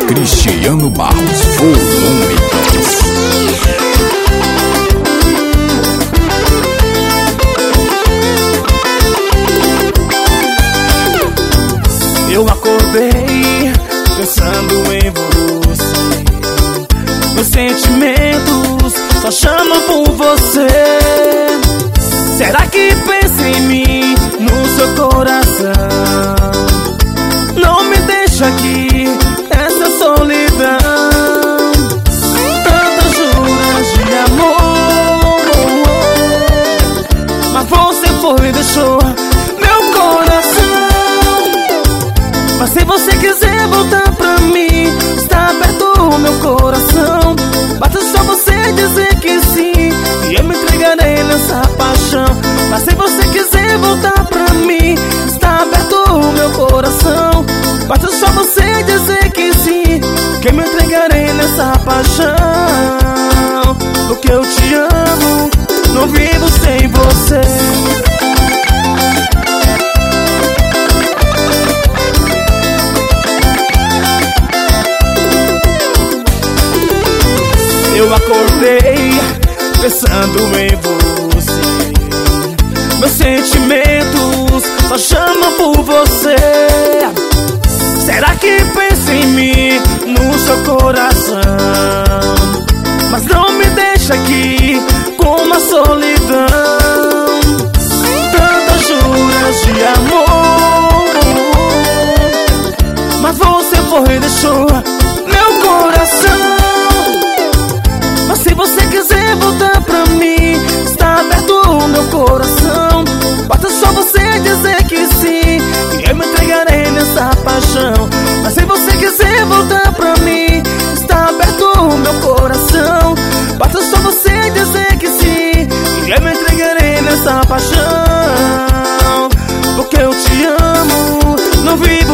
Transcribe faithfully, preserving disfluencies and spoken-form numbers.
Cristiano Barros, volume dois. Eu acordei pensando em você. Meus sentimentos só chamam por você. Será que pensa em mim no seu coração? Não me deixa aqui nessa solidão. Tantas juras de amor, mas você foi e deixou meu coração. Mas se você quiser voltar pra mim, está aberto o meu coração. Basta só você dizer que sim, e eu me entregarei nessa paixão. Mas se você quiser voltar pra mim, está aberto o meu coração. Basta só você dizer que sim, que eu me entregarei nessa paixão. Porque eu te amo, não vivo sem você. Eu acordei pensando em você. Meus sentimentos só chamam por você. Será que pensa em mim no seu coração? Mas não me deixa aqui com uma solidão. Tantas juras de amor, mas você foi e deixou meu coração. Mas se você quiser voltar pra mim, está aberto o meu coração. Basta só você dizer que sim, e eu me entregarei nessa paixão. Mas se você quiser voltar pra mim, está aberto o meu coração. Basta só você dizer que sim, e eu me entregarei nessa paixão. Porque eu te amo, não vivo